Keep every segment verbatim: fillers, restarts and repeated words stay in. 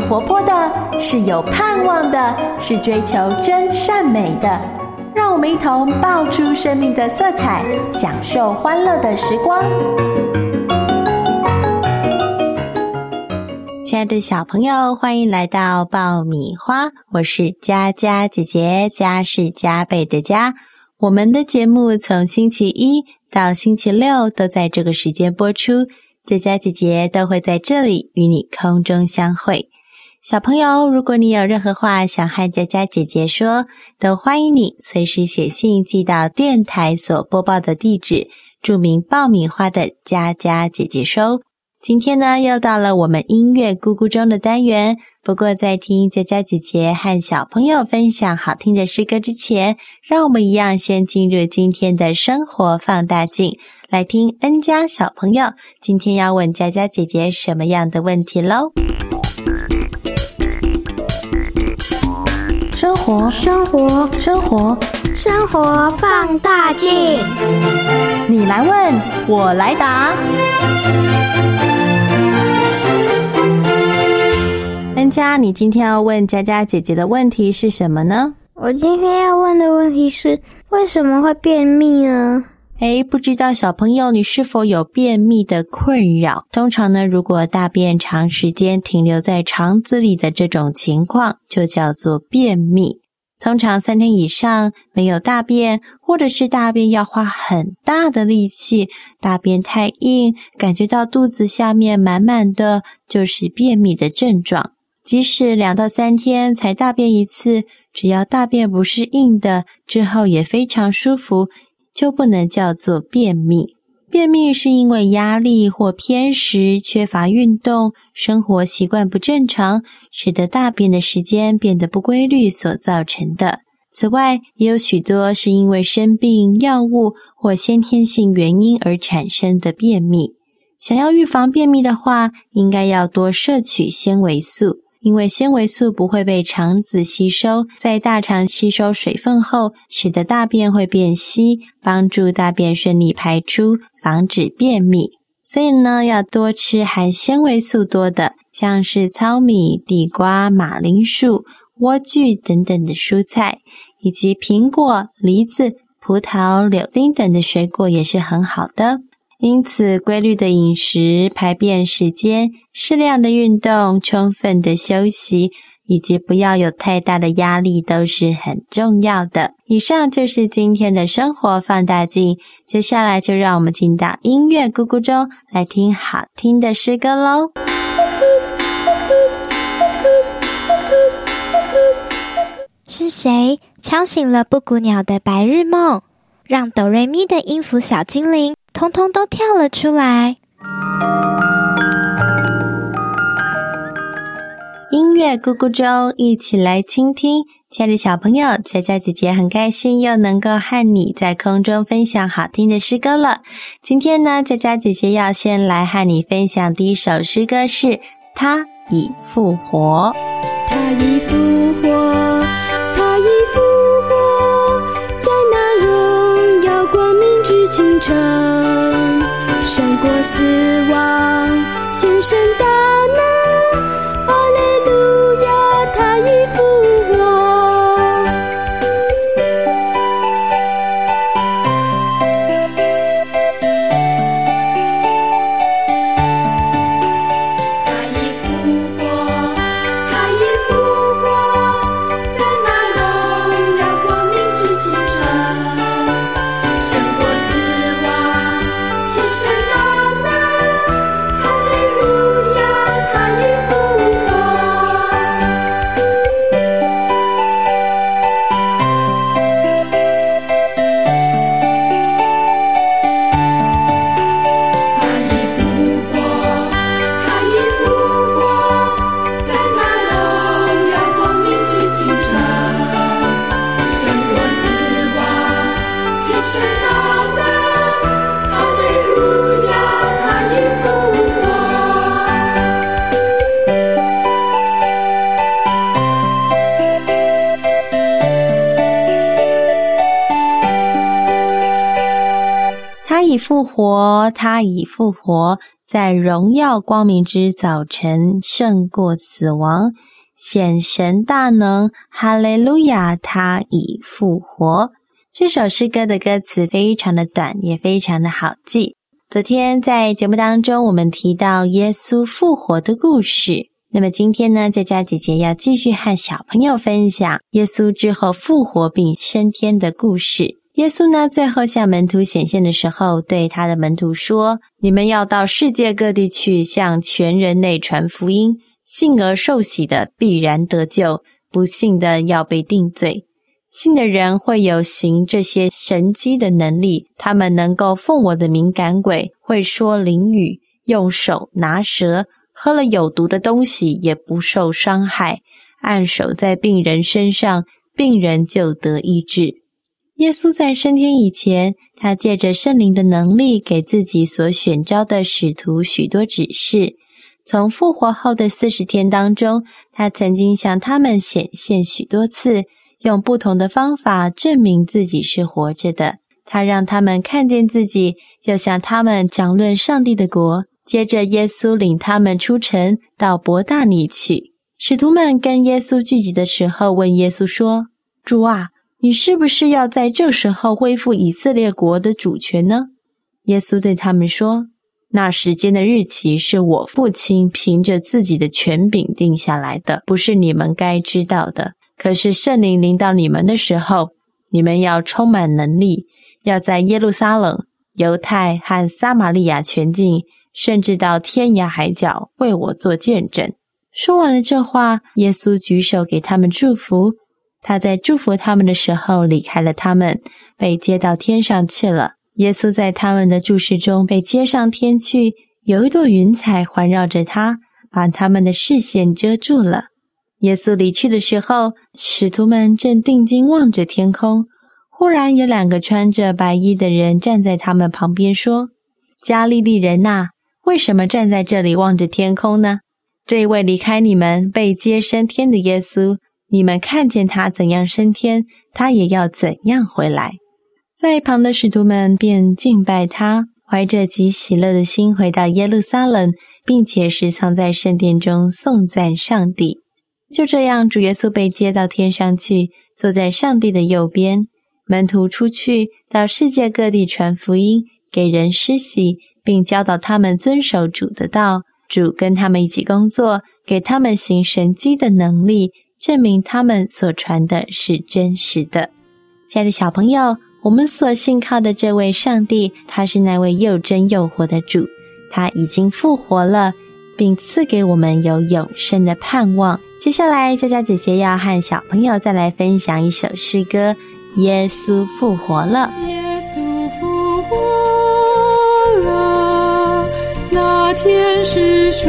活泼的，是有盼望的，是追求真善美的。让我们一同爆出生命的色彩，享受欢乐的时光。 亲爱的小朋友，欢迎来到爆米花，我是佳佳姐姐，佳是加倍的佳。我们的节目从星期一到星期六都在这个时间播出，佳佳姐姐都会在这里与你空中相会。小朋友，如果你有任何话想和佳佳姐姐说，都欢迎你随时写信寄到电台所播报的地址，注明爆米花的佳佳姐姐收。今天呢，又到了我们音乐咕咕钟的单元，不过在听佳佳姐姐和小朋友分享好听的诗歌之前，让我们一样先进入今天的生活放大镜，来听恩佳小朋友今天要问佳佳姐姐什么样的问题咯。 生活， 生活， 生活， 生活放大镜。 你来问，我来答。 恩佳，你今天要问佳佳姐姐的问题是什么呢？ 我今天要问的问题是，为什么会便秘呢？ 诶，不知道小朋友你是否有便秘的困扰？通常呢，如果大便长时间停留在肠子里的这种情况，就叫做便秘。通常三天以上没有大便，或者是大便要花很大的力气，大便太硬，感觉到肚子下面满满的，就是便秘的症状。即使两到三天才大便一次，只要大便不是硬的，之后也非常舒服，就不能叫做便秘。便秘是因为压力或偏食、缺乏运动、生活习惯不正常，使得大便的时间变得不规律所造成的。此外，也有许多是因为生病、药物或先天性原因而产生的便秘。想要预防便秘的话，应该要多摄取纤维素。因为纤维素不会被肠子吸收，在大肠吸收水分后，使得大便会变稀，帮助大便顺利排出，防止便秘。所以呢，要多吃含纤维素多的，像是糙米、地瓜、马铃薯、莴苣等等的蔬菜，以及苹果、梨子、葡萄、柳丁等的水果也是很好的。因此，规律的饮食、排便时间、适量的运动、充分的休息，以及不要有太大的压力都是很重要的。以上就是今天的生活放大镜，接下来就让我们进到音乐咕咕钟，来听好听的诗歌咯。 是谁敲醒了布谷鸟的白日梦，让哆瑞咪的音符小精灵通通都跳了出来。 音乐咕咕钟，一起来倾听。亲爱的小朋友，佳佳姐姐很开心又能够和你在空中分享好听的诗歌了。今天呢，佳佳姐姐要先来和你分享第一首诗歌是他已复活。 他已复活，他已复活，在那荣耀光明之清晨，胜过死亡，献身大能，哈利路亚，他已复活。他已复活，他已复活，在那荣耀光明之清晨，胜过死亡，献身大能，哈利路已复活，他已复活，在荣耀光明之早晨胜过死亡，显神大能，哈利路亚，他已复活。这首诗歌的歌词非常的短，也非常的好记。昨天在节目当中我们提到耶稣复活的故事，那么今天呢，佳佳姐姐要继续和小朋友分享耶稣之后复活并升天的故事。耶稣呢，最后向门徒显现的时候，对他的门徒说，你们要到世界各地去，向全人类传福音，信而受洗的必然得救，不信的要被定罪。信的人会有行这些神迹的能力，他们能够奉我的名赶鬼，会说灵语，用手拿蛇，喝了有毒的东西也不受伤害，按手在病人身上，病人就得医治。耶稣在升天以前，他借着圣灵的能力给自己所选召的使徒许多指示。从复活后的四十天当中，他曾经向他们显现许多次，用不同的方法证明自己是活着的。他让他们看见自己，又向他们讲论上帝的国。接着耶稣领他们出城，到伯大尼去。使徒们跟耶稣聚集的时候，问耶稣说，主啊，你是不是要在这时候恢复以色列国的主权呢？耶稣对他们说，那时间的日期是我父亲凭着自己的权柄定下来的，不是你们该知道的。可是圣灵临到你们的时候，你们要充满能力，要在耶路撒冷、犹太和撒玛利亚全境，甚至到天涯海角，为我做见证。说完了这话，耶稣举手给他们祝福。他在祝福他们的时候离开了他们，被接到天上去了。耶稣在他们的注视中被接上天去，有一朵云彩环绕着他，把他们的视线遮住了。耶稣离去的时候，使徒们正定睛望着天空，忽然有两个穿着白衣的人站在他们旁边说，加利利人哪，为什么站在这里望着天空呢？这一位离开你们被接升天的耶稣，你们看见他怎样升天，他也要怎样回来。在一旁的使徒们便敬拜他，怀着极喜乐的心回到耶路撒冷，并且时常在圣殿中颂赞上帝。就这样，主耶稣被接到天上去，坐在上帝的右边。门徒出去到世界各地传福音，给人施洗，并教导他们遵守主的道。主跟他们一起工作，给他们行神迹的能力，证明他们所传的是真实的。亲爱的小朋友，我们所信靠的这位上帝，他是那位又真又活的主，他已经复活了，并赐给我们有永生的盼望。接下来佳佳姐姐要和小朋友再来分享一首诗歌，耶稣复活了。 耶稣复活了，那天使说，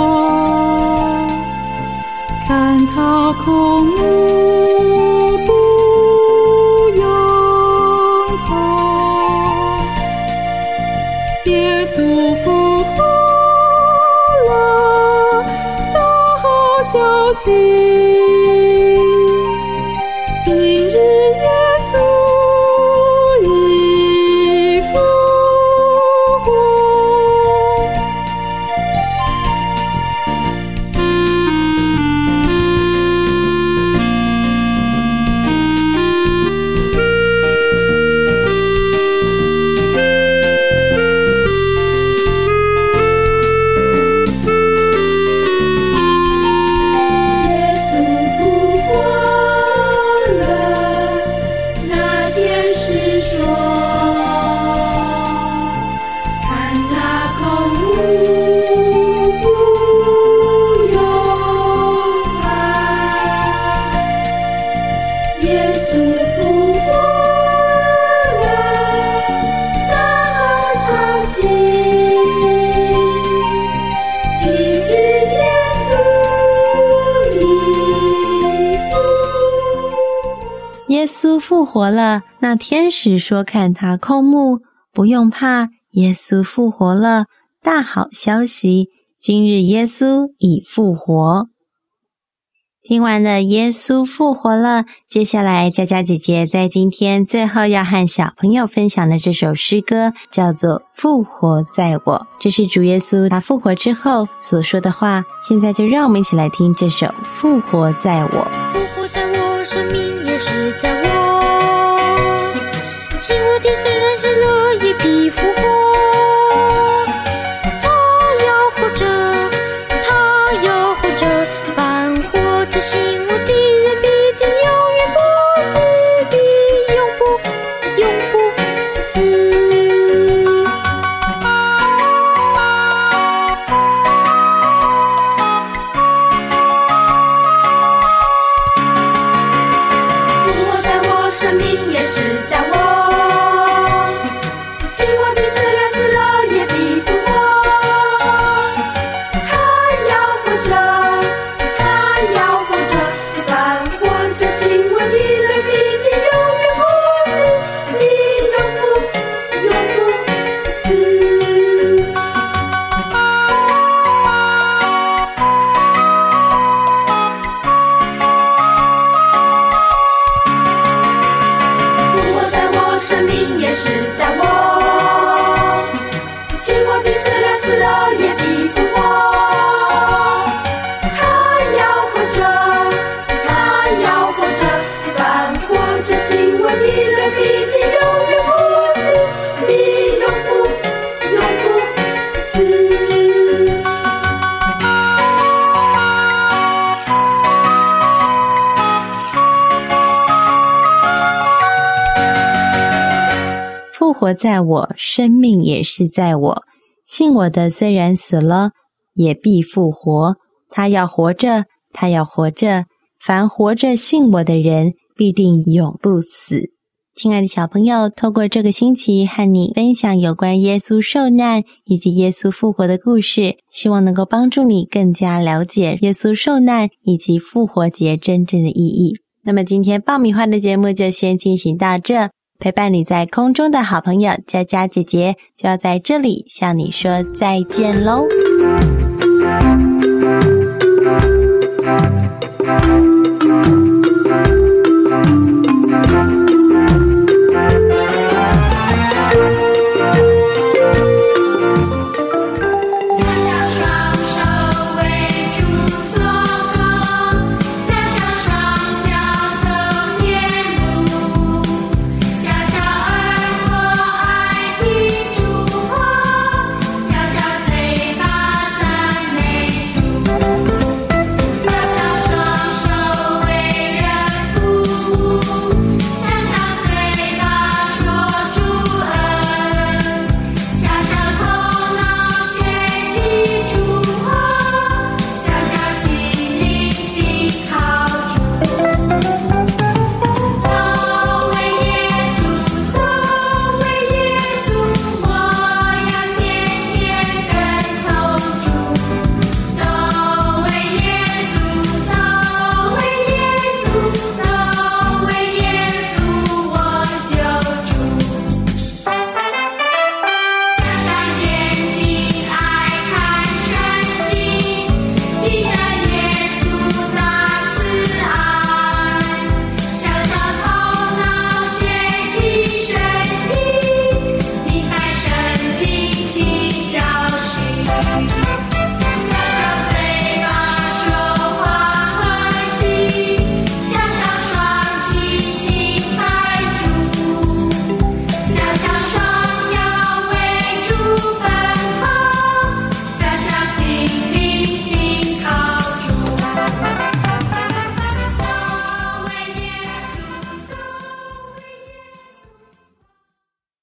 看他空无不拥抱。耶稣复活了，大好消息，今日耶稣已复活。 耶稣复活了，那天使说看他空目，不用怕，耶稣复活了，大好消息，今日耶稣已复活。 听完了耶稣复活了，接下来佳佳姐姐在今天最后要和小朋友分享的这首诗歌叫做《复活在我》，这是主耶稣他复活之后所说的话。现在就让我们一起来听这首《复活在我》。 复活在我，生命也是在我，信我的虽然死了也必复活，他要活着，他要活着，凡活着信我的人必定永远不死，必永不永不死。复活在我，生命也是在我，信我的虽然死了也必复活，他要活着，他要活着，凡活着信我的人必定永远不死，必永不永不死。复活在我，生命也是在我，信我的虽然死了也必复活，他要活着，他要活着，凡活着信我的人必定永远不死，必永不永不死。 复活在我，生命也是在我，信我的虽然死了也必复活，他要活着，他要活着，凡活着信我的人必定永不死。亲爱的小朋友，透过这个星期和你分享有关耶稣受难以及耶稣复活的故事，希望能够帮助你更加了解耶稣受难以及复活节真正的意义。那么今天爆米花的节目就先进行到这，陪伴你在空中的好朋友佳佳姐姐就要在这里向你说再见喽。